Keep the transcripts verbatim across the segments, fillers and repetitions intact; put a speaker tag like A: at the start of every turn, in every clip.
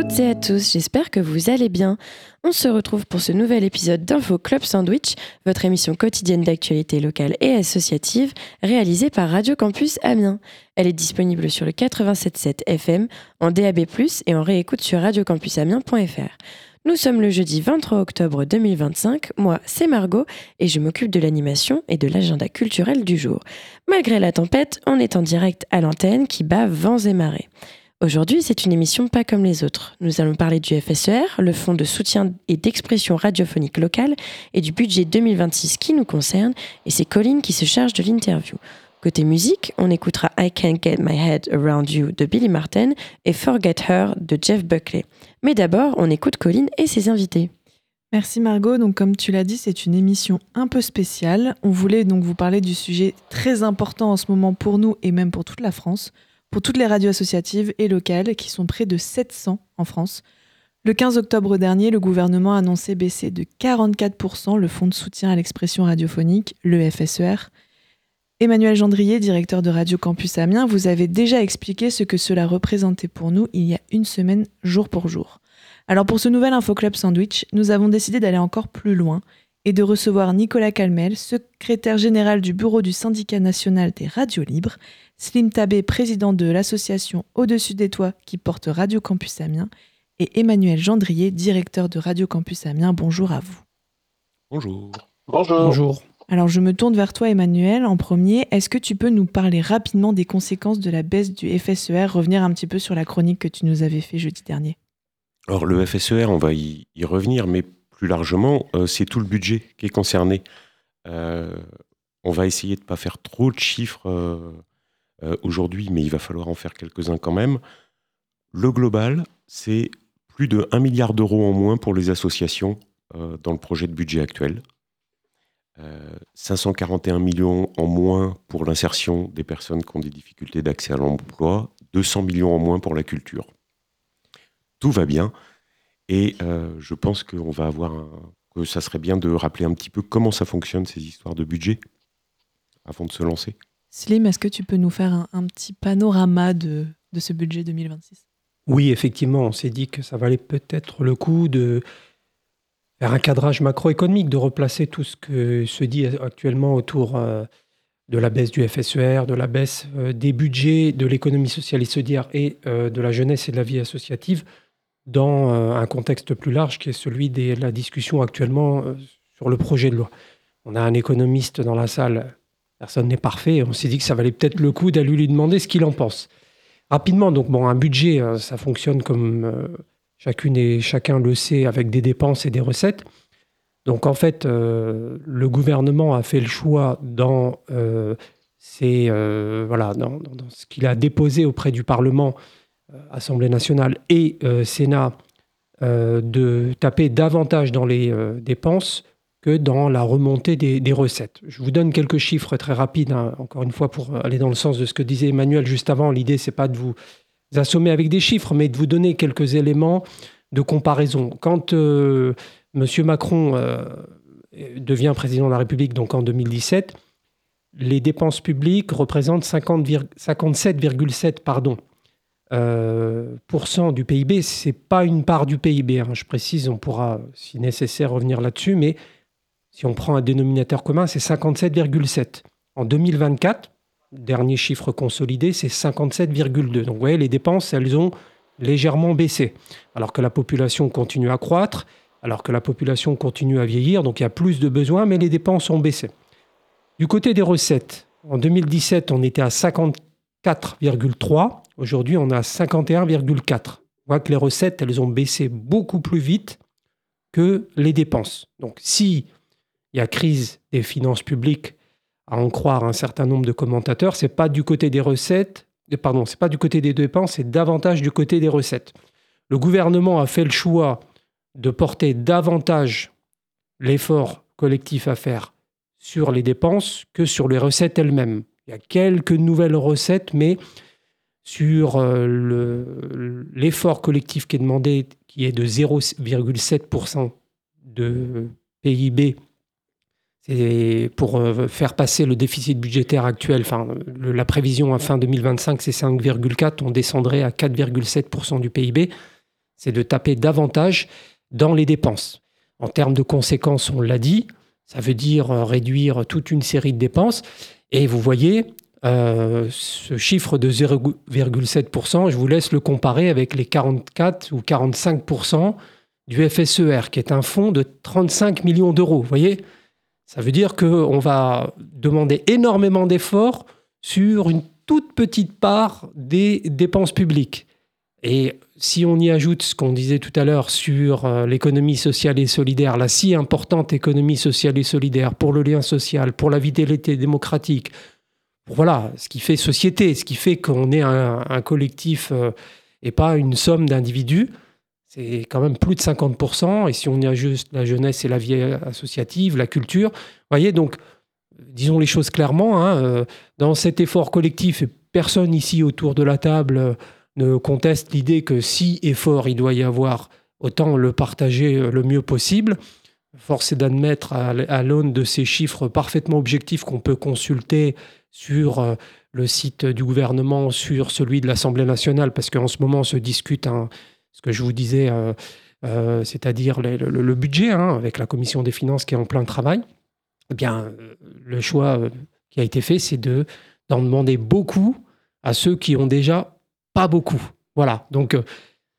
A: toutes et à tous, j'espère que vous allez bien. On se retrouve pour ce nouvel épisode d'Info Club Sandwich, votre émission quotidienne d'actualité locale et associative, réalisée par Radio Campus Amiens. Elle est disponible sur le quatre-vingt-sept virgule sept F M, en D A B plus, et en réécoute sur radio campus amiens point f r. Nous sommes le jeudi vingt-trois octobre deux mille vingt-cinq, moi c'est Margot et je m'occupe de l'animation et de l'agenda culturel du jour. Malgré la tempête, on est en direct à l'antenne qui bat vents et marées. Aujourd'hui, c'est une émission pas comme les autres. Nous allons parler du F S E R, le Fonds de soutien et d'expression radiophonique locale, et du budget deux mille vingt-six qui nous concerne, et c'est Colline qui se charge de l'interview. Côté musique, on écoutera I Can't Get My Head Around You de Billy Martin et Forget Her de Jeff Buckley. Mais d'abord, on écoute Colline et ses invités.
B: Merci Margot. Donc, comme tu l'as dit, c'est une émission un peu spéciale. On voulait donc vous parler du sujet très important en ce moment pour nous et même pour toute la France, pour toutes les radios associatives et locales qui sont près de sept cents en France. Le quinze octobre dernier, le gouvernement a annoncé baisser de quarante-quatre pour cent le fonds de soutien à l'expression radiophonique, le F S E R. Emmanuel Gendrier, directeur de Radio Campus Amiens, vous avez déjà expliqué ce que cela représentait pour nous il y a une semaine, jour pour jour. Alors pour ce nouvel Info Club Sandwich, nous avons décidé d'aller encore plus loin et de recevoir Nicolas Calmel, secrétaire général du bureau du syndicat national des radios libres, Slim Tabé, président de l'association Au-dessus des toits qui porte Radio Campus Amiens, et Emmanuel Gendrier, directeur de Radio Campus Amiens. Bonjour à vous.
C: Bonjour.
D: Bonjour.
C: Bonjour.
B: Alors je me tourne vers toi Emmanuel en premier. Est-ce que tu peux nous parler rapidement des conséquences de la baisse du F S E R, revenir un petit peu sur la chronique que tu nous avais fait jeudi dernier?
C: Alors le F S E R, on va y, y revenir, mais plus largement, euh, c'est tout le budget qui est concerné. Euh, on va essayer de ne pas faire trop de chiffres euh, euh, aujourd'hui, mais il va falloir en faire quelques-uns quand même. Le global, c'est plus de un milliard d'euros en moins pour les associations euh, dans le projet de budget actuel. Euh, cinq cent quarante et un millions en moins pour l'insertion des personnes qui ont des difficultés d'accès à l'emploi, deux cents millions en moins pour la culture. Tout va bien et euh, je pense qu'on va avoir un, que ça serait bien de rappeler un petit peu comment ça fonctionne ces histoires de budget avant de se lancer.
B: Slim, est-ce que tu peux nous faire un, un petit panorama de, de ce budget deux mille vingt-six?
E: Oui, effectivement, on s'est dit que ça valait peut-être le coup de faire un cadrage macroéconomique, de replacer tout ce que se dit actuellement autour euh, de la baisse du F S E R, de la baisse euh, des budgets de l'économie sociale et solidaire et euh, de la jeunesse et de la vie associative dans euh, un contexte plus large qui est celui de la discussion actuellement euh, sur le projet de loi. On a un économiste dans la salle, personne n'est parfait, et on s'est dit que ça valait peut-être le coup d'aller lui demander ce qu'il en pense. Rapidement, donc bon, un budget, euh, ça fonctionne comme... Euh, Chacune et chacun le sait, avec des dépenses et des recettes. Donc en fait, euh, le gouvernement a fait le choix dans, euh, ses, euh, voilà, dans, dans, dans ce qu'il a déposé auprès du Parlement, euh, Assemblée nationale et euh, Sénat, euh, de taper davantage dans les euh, dépenses que dans la remontée des, des recettes. Je vous donne quelques chiffres très rapides, hein, encore une fois, pour aller dans le sens de ce que disait Emmanuel juste avant. L'idée, c'est pas de vous assommer avec des chiffres, mais de vous donner quelques éléments de comparaison. Quand euh, M. Macron euh, devient président de la République, donc en deux mille dix-sept, les dépenses publiques représentent cinquante-sept virgule sept pardon, euh, pour cent du P I B. Ce n'est pas une part du P I B, hein, je précise, on pourra, si nécessaire, revenir là-dessus, mais si on prend un dénominateur commun, c'est cinquante-sept virgule sept. En deux mille vingt-quatre, dernier chiffre consolidé, c'est cinquante-sept virgule deux. Donc vous voyez, les dépenses, elles ont légèrement baissé, alors que la population continue à croître, alors que la population continue à vieillir, donc il y a plus de besoins, mais les dépenses ont baissé. Du côté des recettes, en deux mille dix-sept, on était à cinquante-quatre virgule trois, aujourd'hui on est à cinquante et un virgule quatre. On voit que les recettes, elles ont baissé beaucoup plus vite que les dépenses. Donc si il y a crise des finances publiques, à en croire un certain nombre de commentateurs, c'est pas du côté des recettes, pardon, c'est pas du côté des dépenses, c'est davantage du côté des recettes. Le gouvernement a fait le choix de porter davantage l'effort collectif à faire sur les dépenses que sur les recettes elles-mêmes. Il y a quelques nouvelles recettes, mais sur euh, le, l'effort collectif qui est demandé, qui est de zéro virgule sept pour cent de P I B, c'est pour euh, faire passer le déficit budgétaire actuel, enfin, le, la prévision à fin deux mille vingt-cinq, c'est cinq virgule quatre, on descendrait à quatre virgule sept pour cent du P I B. c'est de taper davantage dans les dépenses. En termes de conséquences, on l'a dit, ça veut dire réduire toute une série de dépenses. Et vous voyez, euh, ce chiffre de zéro virgule sept pour cent, je vous laisse le comparer avec les quarante-quatre ou quarante-cinq pour cent du F S E R, qui est un fonds de trente-cinq millions d'euros. Vous voyez, ça veut dire qu'on va demander énormément d'efforts sur une toute petite part des dépenses publiques. Et si on y ajoute ce qu'on disait tout à l'heure sur euh, l'économie sociale et solidaire, la si importante économie sociale et solidaire pour le lien social, pour la vitalité démocratique, pour, voilà, ce qui fait société, ce qui fait qu'on est un, un collectif euh, et pas une somme d'individus, c'est quand même plus de cinquante pour cent. Et si on y ajoute la jeunesse et la vie associative, la culture, vous voyez, donc, disons les choses clairement, hein, euh, dans cet effort collectif, et personne ici autour de la table euh, ne conteste l'idée que si effort il doit y avoir, autant le partager le mieux possible. Force est d'admettre à, à l'aune de ces chiffres parfaitement objectifs qu'on peut consulter sur euh, le site du gouvernement, sur celui de l'Assemblée nationale, parce qu'en ce moment se discute un, ce que je vous disais, euh, euh, c'est-à-dire le, le, le budget, hein, avec la commission des finances qui est en plein travail. Eh bien, le choix qui a été fait, c'est de, d'en demander beaucoup à ceux qui ont déjà pas beaucoup. Voilà. Donc, euh,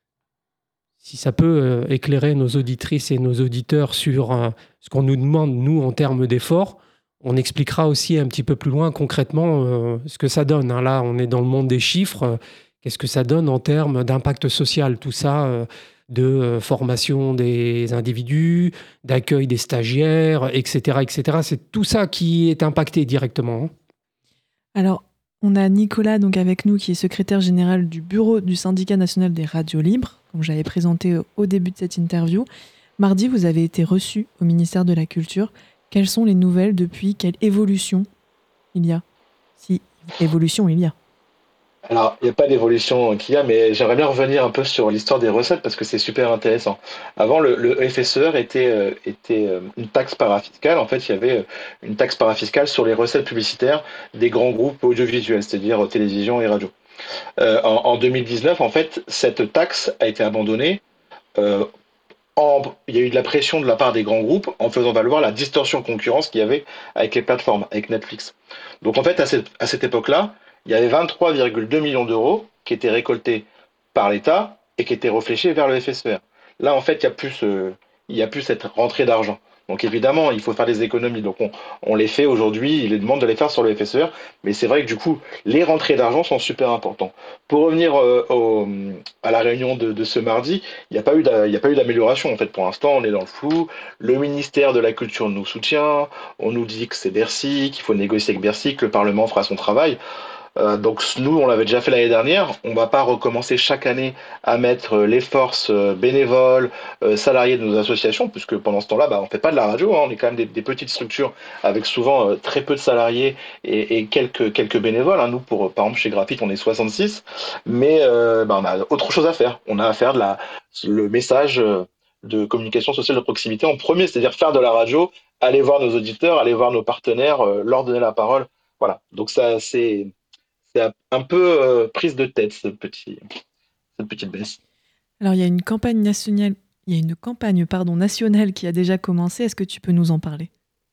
E: si ça peut euh, éclairer nos auditrices et nos auditeurs sur euh, ce qu'on nous demande, nous, en termes d'efforts, on expliquera aussi un petit peu plus loin concrètement euh, ce que ça donne. Hein. Là, on est dans le monde des chiffres. Euh, qu'est-ce que ça donne en termes d'impact social? Tout ça, euh, de euh, formation des individus, d'accueil des stagiaires, et cetera, et cetera. C'est tout ça qui est impacté directement. Hein.
B: Alors, on a Nicolas donc avec nous, qui est secrétaire général du bureau du syndicat national des radios libres, comme j'avais présenté au début de cette interview. Mardi, vous avez été reçu au ministère de la Culture. Quelles sont les nouvelles depuis? Quelle évolution il y a? Si évolution il y a.
D: Alors, il n'y a pas d'évolution qu'il y a, mais j'aimerais bien revenir un peu sur l'histoire des recettes parce que c'est super intéressant. Avant, le, le F S E R était, euh, était euh, une taxe parafiscale. En fait, il y avait euh, une taxe parafiscale sur les recettes publicitaires des grands groupes audiovisuels, c'est-à-dire euh, télévision et radio. Euh, en, en deux mille dix-neuf, en fait, cette taxe a été abandonnée. Euh, en- il y a eu de la pression de la part des grands groupes en faisant valoir la distorsion de concurrence qu'il y avait avec les plateformes, avec Netflix. Donc en fait, à cette, à cette époque-là, il y avait vingt-trois virgule deux millions d'euros qui étaient récoltés par l'État et qui étaient réfléchis vers le F S E R. Là, en fait, il n'y a plus ce- il y a plus cette rentrée d'argent. Donc évidemment, il faut faire des économies. Donc on, on les fait aujourd'hui, il les demande de les faire sur le F S E R, mais c'est vrai que du coup, les rentrées d'argent sont super importantes. Pour revenir euh, au- à la réunion de, de ce mardi, il n'y a pas eu d'a- il y a pas eu d'amélioration. En fait, pour l'instant, on est dans le flou. Le ministère de la Culture nous soutient. On nous dit que c'est Bercy, qu'il faut négocier avec Bercy, que le Parlement fera son travail. Euh, donc nous, on l'avait déjà fait l'année dernière. On ne va pas recommencer chaque année à mettre euh, les forces euh, bénévoles, euh, salariés de nos associations, puisque pendant ce temps-là, bah, on ne fait pas de la radio. Hein. On est quand même des, des petites structures avec souvent euh, très peu de salariés et, et quelques, quelques bénévoles. Hein. Nous, pour, par exemple, chez Graphite, on est soixante-six. Mais euh, bah, on a autre chose à faire. On a à faire de la, le message euh, de communication sociale de proximité en premier, c'est-à-dire faire de la radio, aller voir nos auditeurs, aller voir nos partenaires, euh, leur donner la parole. Voilà. Donc ça, c'est c'est un peu euh, prise de tête, ce petit, cette petite baisse.
B: Alors, il y a une campagne nationale, il y a une campagne pardon, nationale qui a déjà commencé. Est-ce que tu peux nous en parler?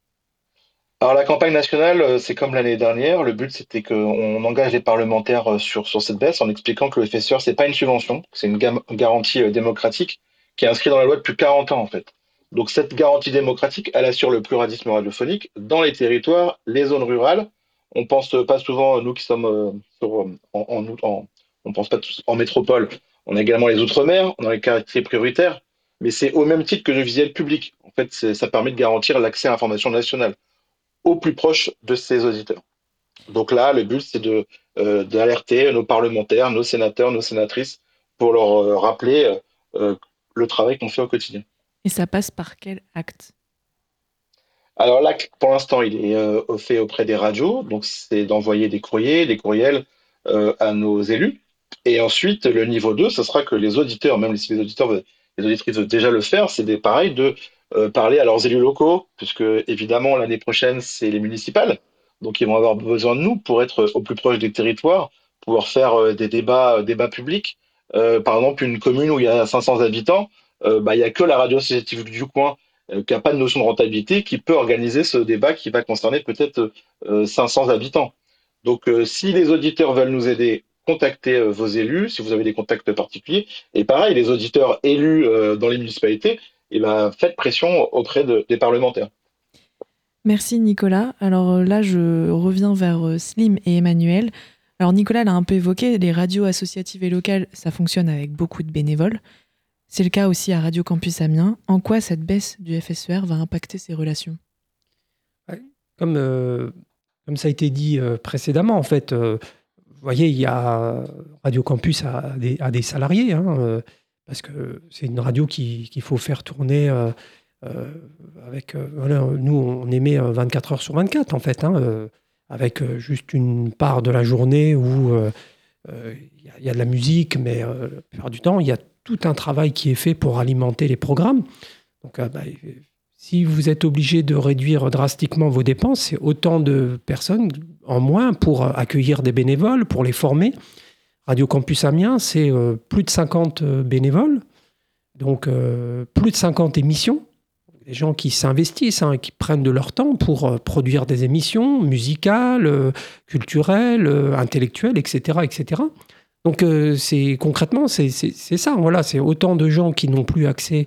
D: Alors la campagne nationale, euh, c'est comme l'année dernière. Le but, c'était qu'on engage les parlementaires euh, sur, sur cette baisse en expliquant que le F S E R, c'est pas une subvention, c'est une gam- garantie euh, démocratique qui est inscrite dans la loi depuis quarante ans, en fait. Donc cette garantie démocratique, elle assure le pluralisme radiophonique dans les territoires, les zones rurales. On pense pas souvent, nous qui sommes euh, sur, euh, en, en, en- on pense pas tous en métropole. On a également les outre-mer, on a les quartiers prioritaires, mais c'est au même titre que le visuel public. En fait, c'est- ça permet de garantir l'accès à l'information nationale au plus proche de ses auditeurs. Donc là, le but, c'est de, euh, d'alerter nos parlementaires, nos sénateurs, nos sénatrices, pour leur euh, rappeler euh, euh, le travail qu'on fait au quotidien.
B: Et ça passe par quel acte?
D: Alors là, pour l'instant, il est euh, fait auprès des radios, donc c'est d'envoyer des courriers, des courriels euh, à nos élus. Et ensuite, le niveau deux, ce sera que les auditeurs, même si les auditeurs, veulent- les auditrices veulent déjà le faire, c'est des, pareil de euh, parler à leurs élus locaux, puisque évidemment, l'année prochaine, c'est les municipales. Donc ils vont avoir besoin de nous pour être au plus proche des territoires, pouvoir faire euh, des débats, euh, débats publics, Euh, par exemple, une commune où il y a cinq cents habitants, euh, bah, il y a que la radio associative du coin euh, qui n'a pas de notion de rentabilité qui peut organiser ce débat qui va concerner peut-être euh, cinq cents habitants. Donc, euh, si les auditeurs veulent nous aider, contactez euh, vos élus, si vous avez des contacts particuliers. Et pareil, les auditeurs élus euh, dans les municipalités, eh ben, faites pression auprès de- des parlementaires.
B: Merci Nicolas. Alors euh, là, je reviens vers euh, Slim et Emmanuel. Alors Nicolas l'a un peu évoqué, les radios associatives et locales, ça fonctionne avec beaucoup de bénévoles. C'est le cas aussi à Radio Campus Amiens. En quoi cette baisse du F S E R va impacter ces relations ?
E: Comme, euh, comme ça a été dit euh, précédemment, en fait, euh, vous voyez, il y a Radio Campus a des, a des salariés, hein, euh, parce que c'est une radio qui- qu'il faut faire tourner euh, euh, avec. euh, voilà, nous, on émet euh, vingt-quatre heures sur vingt-quatre, en fait, hein, euh, avec euh, juste une part de la journée où euh, euh, il y, a- il y a de la musique, mais euh, la plupart du temps, il y a tout un travail qui est fait pour alimenter les programmes. Donc, euh, bah, si vous êtes obligé de réduire drastiquement vos dépenses, c'est autant de personnes en moins pour accueillir des bénévoles, pour les former. Radio Campus Amiens, c'est euh, plus de cinquante bénévoles, donc euh, plus de cinquante émissions. Des gens qui s'investissent, hein, qui prennent de leur temps pour euh, produire des émissions musicales, euh, culturelles, euh, intellectuelles, et cetera, et cetera. Donc, euh, c'est, concrètement, c'est, c'est, c'est ça. Voilà, c'est autant de gens qui n'ont plus accès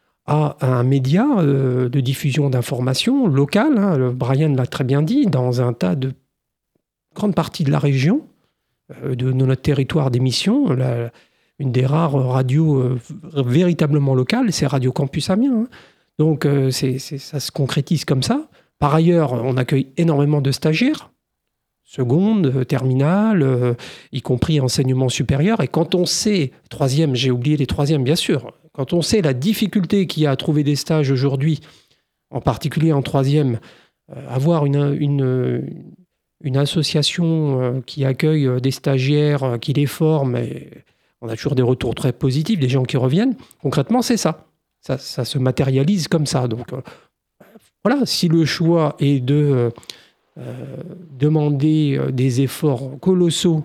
E: à un média euh, de diffusion d'informations locales. Hein, le Brian l'a très bien dit, dans un tas de grandes parties de la région, euh, de, de notre territoire d'émission. La, une des rares radios euh, véritablement locales, c'est Radio Campus Amiens. Hein. Donc, euh, c'est, c'est, ça se concrétise comme ça. Par ailleurs, on accueille énormément de stagiaires, seconde, euh, terminale, euh, y compris enseignement supérieur. Et quand on sait, troisième, j'ai oublié les troisièmes, bien sûr, quand on sait la difficulté qu'il y a à trouver des stages aujourd'hui, en particulier en troisième, euh, avoir une, une, une association euh, qui accueille des stagiaires, euh, qui les forme, et on a toujours des retours très positifs, des gens qui reviennent, concrètement, c'est ça. Ça, ça se matérialise comme ça. Donc, euh, voilà, si le choix est de euh, demander des efforts colossaux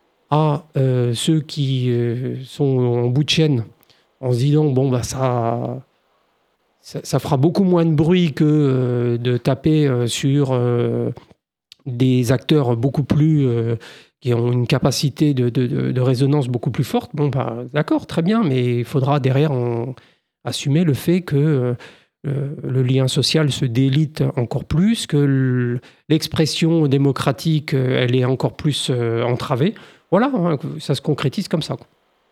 E: à euh, ceux qui euh, sont en bout de chaîne, en se disant, bon, bah, ça, ça, ça fera beaucoup moins de bruit que euh, de taper euh, sur euh, des acteurs beaucoup plus... Euh, qui ont une capacité de, de, de résonance beaucoup plus forte. Bon, bah, d'accord, très bien, mais il faudra derrière en, assumer le fait que euh, le lien social se délite encore plus, que l'expression démocratique, elle est encore plus euh, entravée. Voilà, hein, ça se concrétise comme ça.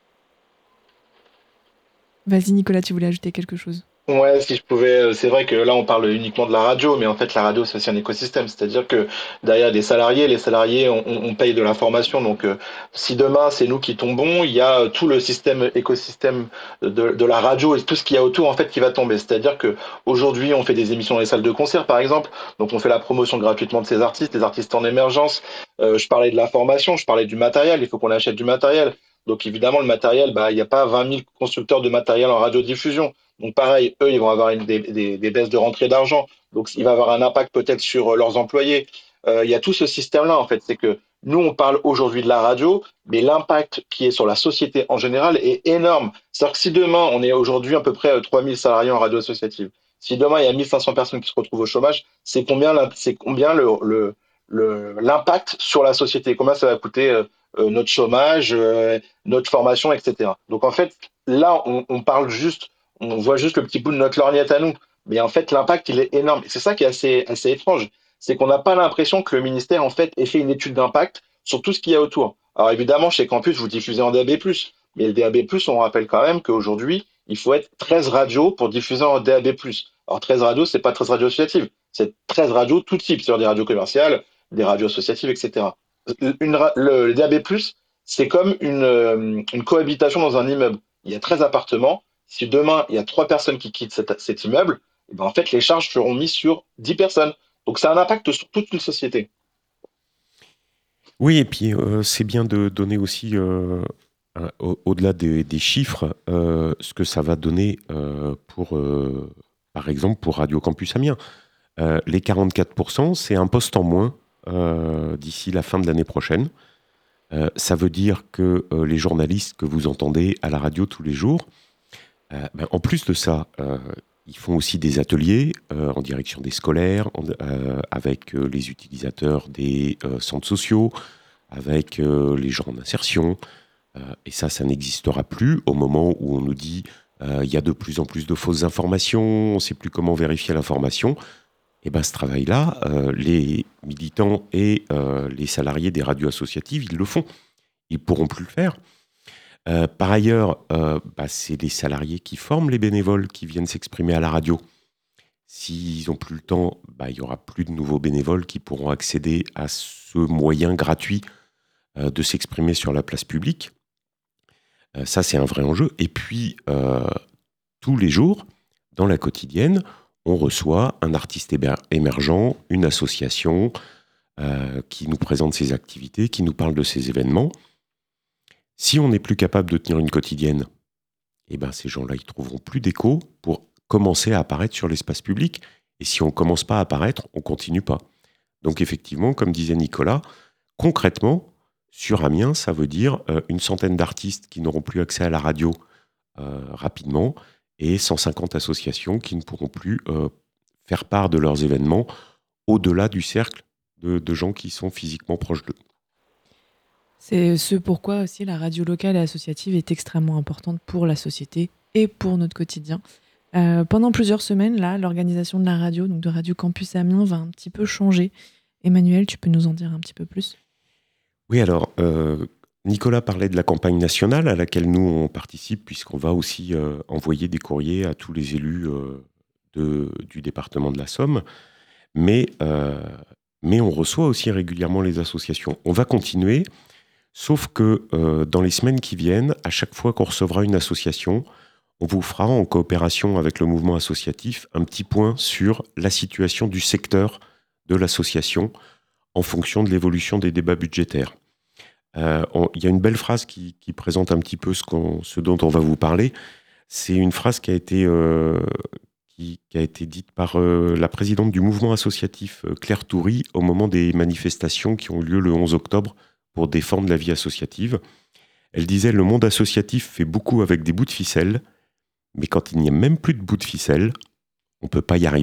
B: Vas-y Nicolas, tu voulais ajouter quelque chose ?
D: Ouais, si je pouvais, c'est vrai que là on parle uniquement de la radio, mais en fait la radio c'est aussi un écosystème, c'est-à-dire que derrière des salariés, les salariés on, on paye de l'information, donc euh, si demain c'est nous qui tombons, il y a tout le système écosystème de, de la radio et tout ce qu'il y a autour en fait qui va tomber, c'est-à-dire que aujourd'hui on fait des émissions dans les salles de concert par exemple, donc on fait la promotion gratuitement de ces artistes, les artistes en émergence. Euh, je parlais de la formation, je parlais du matériel, il faut qu'on achète du matériel, donc évidemment le matériel, bah il n'y a pas vingt mille constructeurs de matériel en radiodiffusion. Donc pareil, eux, ils vont avoir une, des, des, des baisses de rentrée d'argent. Donc il va avoir un impact peut-être sur leurs employés. Euh, il y a tout ce système-là, en fait. C'est que nous, on parle aujourd'hui de la radio, mais l'impact qui est sur la société en général est énorme. C'est-à-dire que si demain, on est aujourd'hui à peu près trois mille salariés en radio associative, si demain, il y a mille cinq cents personnes qui se retrouvent au chômage, c'est combien, c'est combien le, le, le, l'impact sur la société? Combien ça va coûter euh, euh, notre chômage, euh, notre formation, et cetera. Donc en fait, là, on, on parle juste on voit juste le petit bout de notre lorgnette à nous. Mais en fait, l'impact, il est énorme. Et c'est ça qui est assez, assez étrange. C'est qu'on n'a pas l'impression que le ministère, en fait, ait fait une étude d'impact sur tout ce qu'il y a autour. Alors évidemment, chez Campus, vous diffusez en D A B plus. Mais le D A B plus, on rappelle quand même qu'aujourd'hui, il faut être treize radios pour diffuser en D A B plus. Alors treize radios, c'est pas treize radios associatives. C'est treize radios tout type. C'est-à-dire des radios commerciales, des radios associatives, et cetera. Une, le, le D A B plus, c'est comme une, une cohabitation dans un immeuble. Il y a treize appartements. Si demain, il y a trois personnes qui quittent cet, cet immeuble, eh ben en fait, les charges seront mises sur dix personnes. Donc, ça a un impact sur toute une société.
C: Oui, et puis euh, c'est bien de donner aussi, euh, un, au, au-delà des, des chiffres, euh, ce que ça va donner euh, pour, euh, par exemple, pour Radio Campus Amiens. Euh, les quarante-quatre pour cent, c'est un poste en moins euh, d'ici la fin de l'année prochaine. Euh, ça veut dire que euh, les journalistes que vous entendez à la radio tous les jours, euh, ben, en plus de ça, euh, ils font aussi des ateliers euh, en direction des scolaires, en- euh, avec euh, les utilisateurs des euh, centres sociaux, avec euh, les gens en insertion. Euh, et ça, ça n'existera plus au moment où on nous dit euh, il y a de plus en plus de fausses informations, on ne sait plus comment vérifier l'information. Et ben, ce travail-là, euh, les militants et euh, les salariés des radios associatives, ils le font. Ils ne pourront plus le faire. Euh, par ailleurs, euh, bah, c'est les salariés qui forment les bénévoles qui viennent s'exprimer à la radio. S'ils n'ont plus le temps, bah, il n'y aura plus de nouveaux bénévoles qui pourront accéder à ce moyen gratuit euh, de s'exprimer sur la place publique. Euh, ça, c'est un vrai enjeu. Et puis, euh, tous les jours, dans la quotidienne, on reçoit un artiste émer- émergent, une association euh, qui nous présente ses activités, qui nous parle de ses événements. Si on n'est plus capable de tenir une quotidienne, eh ben, ces gens-là, ils trouveront plus d'écho pour commencer à apparaître sur l'espace public. Et si on ne commence pas à apparaître, on ne continue pas. Donc effectivement, comme disait Nicolas, concrètement, sur Amiens, ça veut dire euh, une centaine d'artistes qui n'auront plus accès à la radio euh, rapidement et cent cinquante associations qui ne pourront plus euh, faire part de leurs événements au-delà du cercle de, de gens qui sont physiquement proches d'eux.
B: C'est ce pourquoi aussi la radio locale et associative est extrêmement importante pour la société et pour notre quotidien. Euh, pendant plusieurs semaines, là, l'organisation de la radio, donc de Radio Campus Amiens, va un petit peu changer. Emmanuel, tu peux nous en dire un petit peu plus ?
C: Oui, alors, euh, Nicolas parlait de la campagne nationale à laquelle nous, on participe, puisqu'on va aussi euh, envoyer des courriers à tous les élus euh, de, du département de la Somme. Mais, euh, mais on reçoit aussi régulièrement les associations. On va continuer, sauf que euh, dans les semaines qui viennent, à chaque fois qu'on recevra une association, on vous fera, en coopération avec le mouvement associatif, un petit point sur la situation du secteur de l'association en fonction de l'évolution des débats budgétaires. Euh, on- Il y a une belle phrase qui, qui présente un petit peu ce, qu'on- ce dont on va vous parler. C'est une phrase qui a été, euh, qui, qui a été dite par euh, la présidente du mouvement associatif, euh, Claire Toury, au moment des manifestations qui ont eu lieu le onze octobre pour défendre la vie associative. Elle disait « Le monde associatif fait beaucoup avec des bouts de ficelle, mais quand il n'y a même plus de bouts de ficelle, on ne peut pas y arriver. »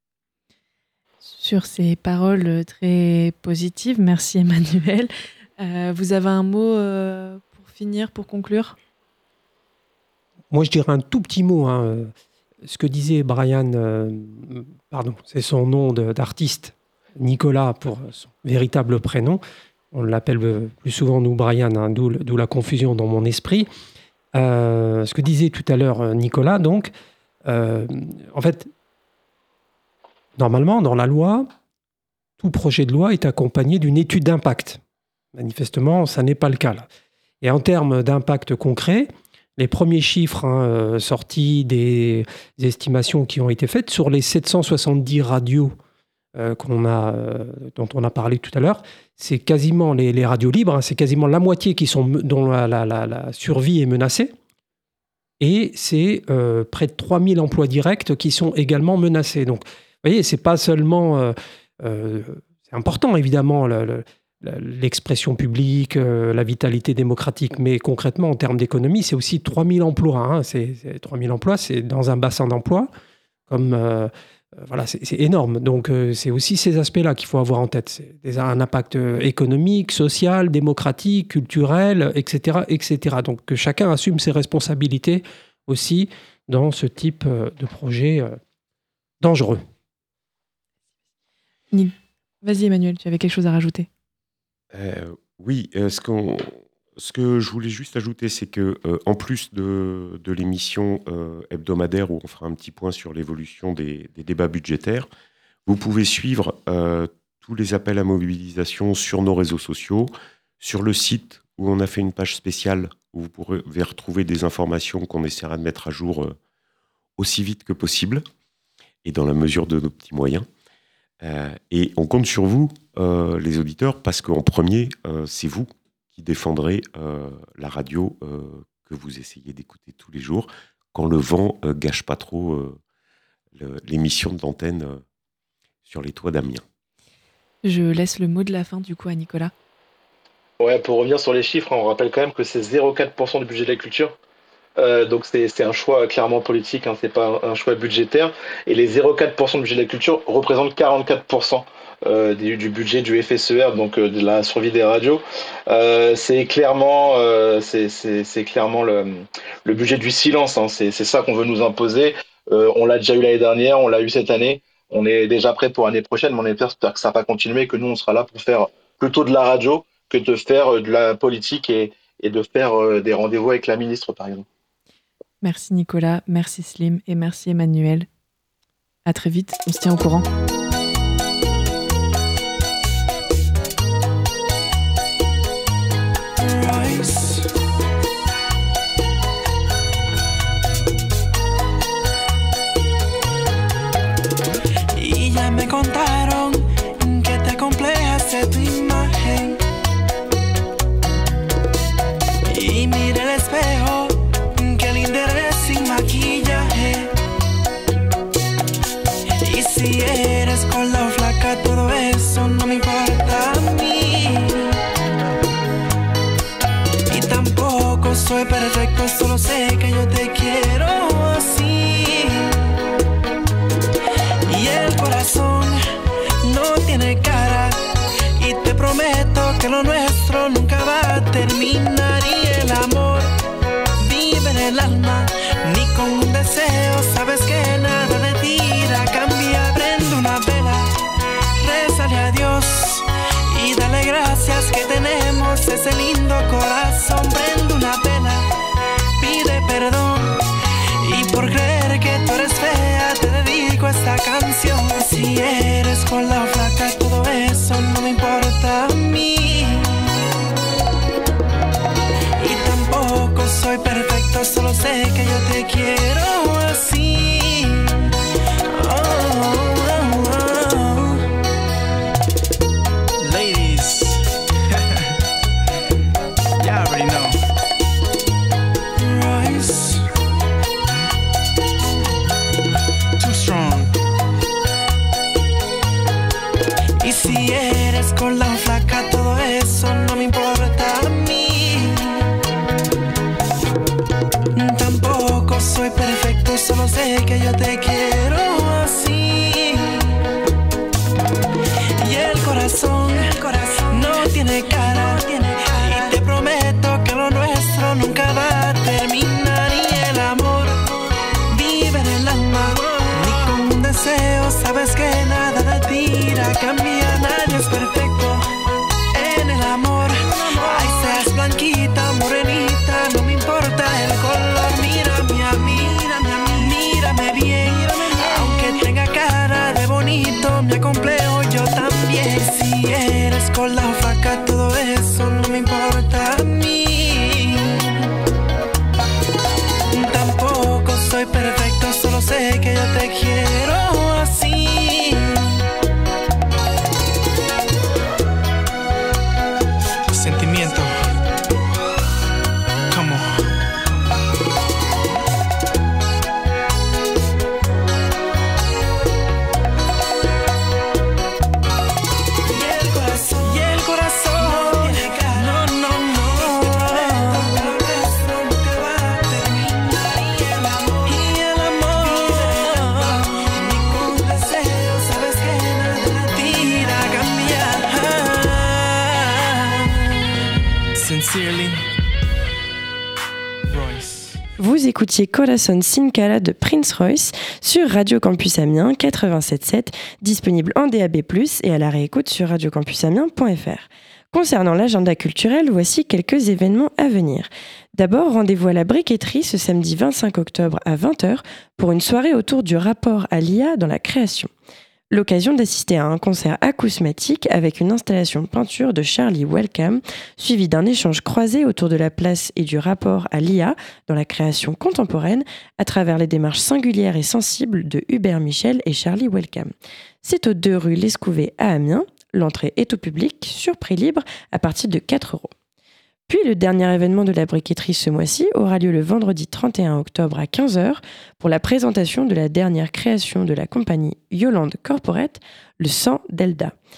B: Sur ces paroles très positives, merci Emmanuel. Euh, vous avez un mot euh, pour finir, pour conclure ?
E: Moi, je dirais un tout petit mot. Hein. Ce que disait Brian, euh, pardon, c'est son nom de- d'artiste, Nicolas, pour son véritable prénom. On l'appelle plus souvent, nous, Brian, hein, d'où, le- d'où la confusion dans mon esprit. Euh, ce que disait tout à l'heure Nicolas, donc, euh, en fait, normalement, dans la loi, tout projet de loi est accompagné d'une étude d'impact. Manifestement, ça n'est pas le cas là. Et en termes d'impact concret, les premiers chiffres hein, euh, sortis des estimations qui ont été faites sur les sept cent soixante-dix radios euh, qu'on a, euh, dont on a parlé tout à l'heure, c'est quasiment les, les radios libres, hein, c'est quasiment la moitié qui sont, dont la, la, la, la survie est menacée. Et c'est euh, près de trois mille emplois directs qui sont également menacés. Donc, vous voyez, c'est pas seulement... Euh, euh, c'est important, évidemment, le, le, l'expression publique, euh, la vitalité démocratique, mais concrètement, en termes d'économie, c'est aussi trois mille emplois. Hein. C'est, c'est trois mille emplois, c'est dans un bassin d'emploi, comme... Euh, voilà, c'est, c'est énorme. Donc, euh, c'est aussi ces aspects-là qu'il faut avoir en tête. C'est déjà un impact économique, social, démocratique, culturel, et cetera, et cetera. Donc, que chacun assume ses responsabilités aussi dans ce type de projet euh, dangereux.
B: Vas-y, Emmanuel, tu avais quelque chose à rajouter ?
C: Euh, oui, euh, ce, qu'on, ce que je voulais juste ajouter, c'est que euh, en plus de, de l'émission euh, hebdomadaire où on fera un petit point sur l'évolution des, des débats budgétaires, vous pouvez suivre euh, tous les appels à mobilisation sur nos réseaux sociaux, sur le site où on a fait une page spéciale où vous pourrez retrouver des informations qu'on essaiera de mettre à jour euh, aussi vite que possible et dans la mesure de nos petits moyens. Euh, et on compte sur vous, euh, les auditeurs, parce qu'en premier, euh, c'est vous qui défendrez euh, la radio euh, que vous essayez d'écouter tous les jours, quand le vent euh, gâche pas trop euh, le, l'émission d'antenne euh, sur les toits d'Amiens.
B: Je laisse le mot de la fin du coup à Nicolas.
D: Ouais, pour revenir sur les chiffres, hein, on rappelle quand même que c'est zéro virgule quatre pour cent du budget de la culture. Euh, donc c'est c'est un choix clairement politique, hein, c'est pas un, un choix budgétaire. Et les zéro virgule quatre pour cent du budget de la culture représentent quarante-quatre pour cent euh, du, du budget du F S E R, donc euh, de la survie des radios. Euh, c'est clairement, euh, c'est c'est- c'est clairement le, le budget du silence, hein, c'est c'est ça qu'on veut nous imposer. Euh, on l'a déjà eu l'année dernière, on l'a eu cette année. On est déjà prêt pour l'année prochaine, mais on espère que ça va continuer, que nous on sera là pour faire plutôt de la radio que de faire euh, de la politique et, et de faire euh, des rendez-vous avec la ministre, par exemple.
B: Merci Nicolas, merci Slim et merci Emmanuel. À très vite, on se tient au courant.
F: Y ya me contaron que te complejas de tu imagen. Y mira el espejo, que linda eres sin maquillaje. Y si eres gorda o flaca, todo eso no me importa a mí. Y tampoco soy perfecto, solo sé que yo te quiero así. Y el corazón no tiene cara, y te prometo que lo nuestro nunca va a terminar. Y el amor vive en el alma, ni con un deseo, sabes que nada de ti irá a cambiar. Prende una vela, rézale a Dios y dale gracias que tenemos ese lindo corazón. Prende una vela, pide perdón, y por creer que tú eres fea te dedico esta canción. Si eres gorda o flaca, todo eso no me importa a mí. Y tampoco soy perfecto, solo sé que yo te quiero así. Oh, oh, oh. Ladies, you already know. Royce, too strong. Y si eres gorda o flaca, todo eso no me importa a mí. Tampoco soy perfecto, solo sé que yo te quiero así. Y el corazón, el corazón no tiene cara, no tiene cara, y te prometo que lo nuestro nunca va a terminar. Y el amor vive en el alma, ni con un deseo, sabes que nada de ti irá a cambiar. Nadie es perfecto en el amor, ay, seas blanquita, morenita, no me importa el color. Mírame a mí, mírame a mí, mírame bien, aunque tenga cara de bonito, me acomplejo yo también. Si eres gorda o flaca, todo eso no me importa a mí. Tampoco soy perfecto, solo sé que yo te quiero así. Sentimiento, come on. Y el corazón, y el corazón no tiene cara, no, no, no. Lo nuestro nunca va a terminar. Y el amor, y el amor, ni con deseo, sabes que nada te irá a cambiar. Sincerely, Royce.
A: Vous écoutiez Corazon Sin Cara de Prince Royce sur Radio Campus Amiens quatre-vingt-sept virgule sept, disponible en D A B plus, et à la réécoute sur radio campus amiens point f r. Concernant l'agenda culturel, voici quelques événements à venir. D'abord, rendez-vous à la Briqueterie ce samedi vingt-cinq octobre à vingt heures pour une soirée autour du rapport à l'I A dans la création. L'occasion d'assister à un concert acousmatique avec une installation peinture de Charlie Welcome, suivi d'un échange croisé autour de la place et du rapport à l'I A dans la création contemporaine à travers les démarches singulières et sensibles de Hubert Michel et Charlie Welcome. C'est aux deux rue Lescouvet à Amiens. L'entrée est au public, sur prix libre, à partir de quatre euros. Puis le dernier événement de la Briqueterie ce mois-ci aura lieu le vendredi trente et un octobre à quinze heures pour la présentation de la dernière création de la compagnie Yolande Corporate, le sang d'Elda.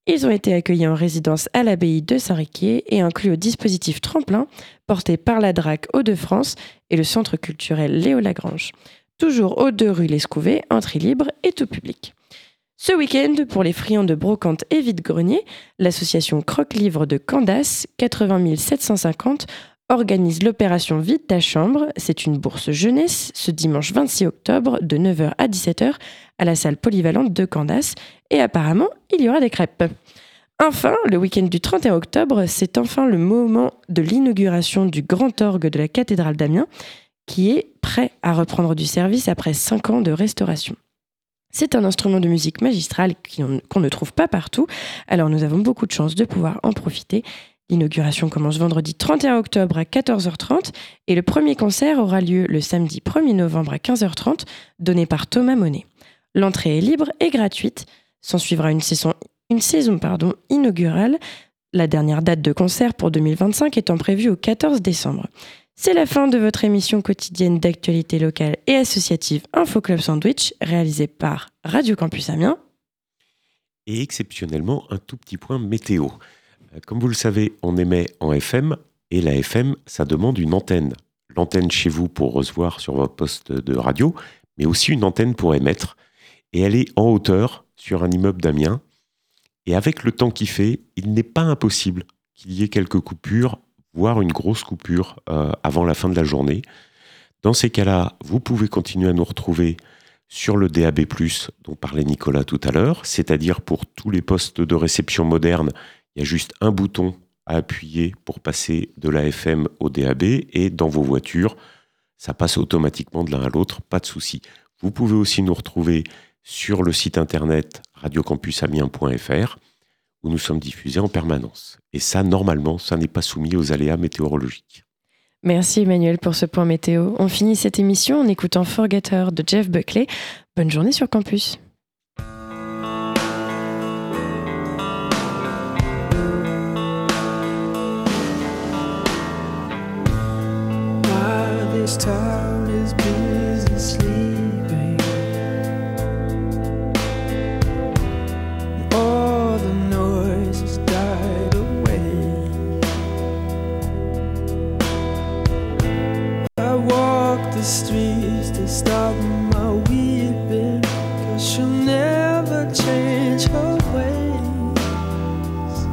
A: Ils ont été accueillis en résidence à l'abbaye de Saint-Riquier et inclus au dispositif Tremplin, porté par la D R A C Hauts-de-France et le centre culturel Léo Lagrange. Toujours aux deux rue Lescouvet, entrée libre et tout public. Ce week-end, pour les friands de brocante et vide-grenier, l'association Croque-Livre de Candace, quatre-vingt mille sept cent cinquante, organise l'opération Vide ta chambre. C'est une bourse jeunesse ce dimanche vingt-six octobre de neuf heures à dix-sept heures à la salle polyvalente de Candace. Et apparemment, il y aura des crêpes. Enfin, le week-end du trente et un octobre, c'est enfin le moment de l'inauguration du grand orgue de la cathédrale d'Amiens qui est prêt à reprendre du service après cinq ans de restauration. C'est un instrument de musique magistral qu'on ne trouve pas partout, alors nous avons beaucoup de chance de pouvoir en profiter. L'inauguration commence vendredi trente et un octobre à quatorze heures trente et le premier concert aura lieu le samedi premier novembre à quinze heures trente, donné par Thomas Monet. L'entrée est libre et gratuite. S'en suivra une saison, une saison pardon, inaugurale, la dernière date de concert pour deux mille vingt-cinq étant prévue au quatorze décembre. C'est la fin de votre émission quotidienne d'actualité locale et associative Info Club Sandwich, réalisée par Radio Campus Amiens.
C: Et exceptionnellement, un tout petit point météo. Comme vous le savez, on émet en F M, et la F M, ça demande une antenne. L'antenne chez vous pour recevoir sur votre poste de radio, mais aussi une antenne pour émettre. Et elle est en hauteur sur un immeuble d'Amiens. Et avec le temps qu'il fait, il n'est pas impossible qu'il y ait quelques coupures, voire une grosse coupure euh, avant la fin de la journée. Dans ces cas-là, vous pouvez continuer à nous retrouver sur le D A B plus, dont parlait Nicolas tout à l'heure, c'est-à-dire pour tous les postes de réception modernes, il y a juste un bouton à appuyer pour passer de la F M au D A B, et dans vos voitures, ça passe automatiquement de l'un à l'autre, pas de souci. Vous pouvez aussi nous retrouver sur le site internet radio campus amiens point f r, où nous sommes diffusés en permanence. Et ça, normalement, ça n'est pas soumis aux aléas météorologiques.
A: Merci Emmanuel pour ce point météo. On finit cette émission en écoutant Forgetter de Jeff Buckley. Bonne journée sur Campus.
F: While this town is busy sleeping, all the noise has died away. I walk the streets to stop my weeping, 'cause she'll never change her ways.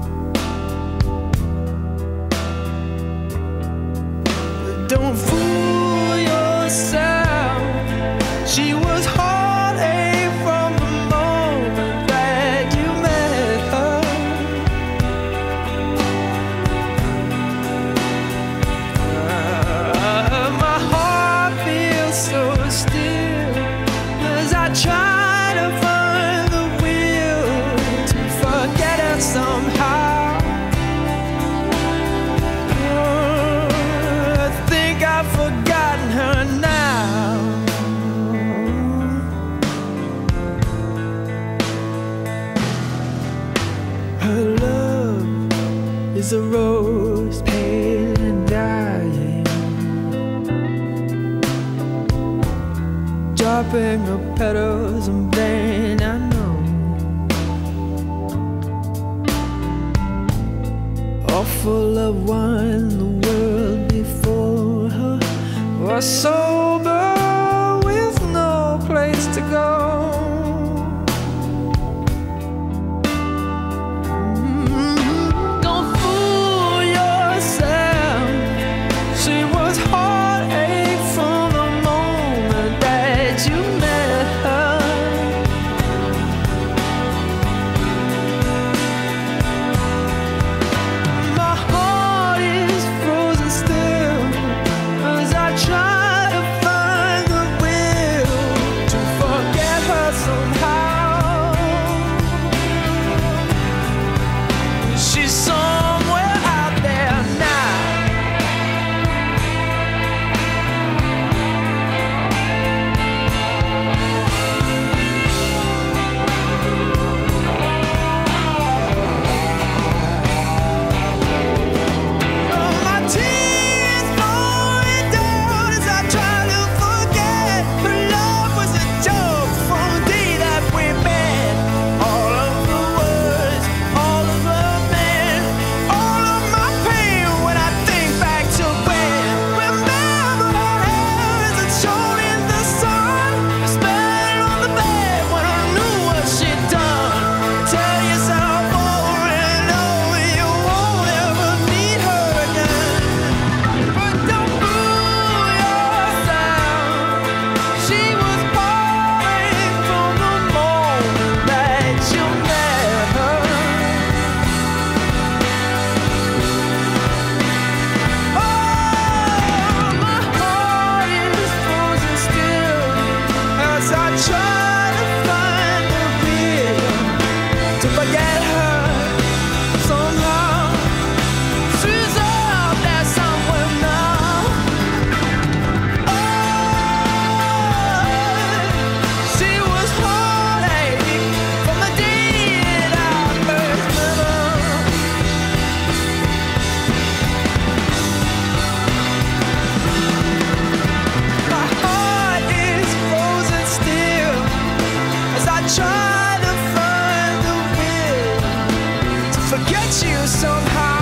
F: But don't fool yourself, she was heartache from the moment that you met her. Uh, my heart feels so still as I try to find the will to forget her somehow. Oh, I think I've forgotten her now. Her love is a rose pale and dying, dropping her petals in vain, I know. All full of wine, the world before her was sober with no place to go. Mm, Don't fool yourself, she was heartache from the moment that you met her. My heart is frozen still as I try to find you somehow.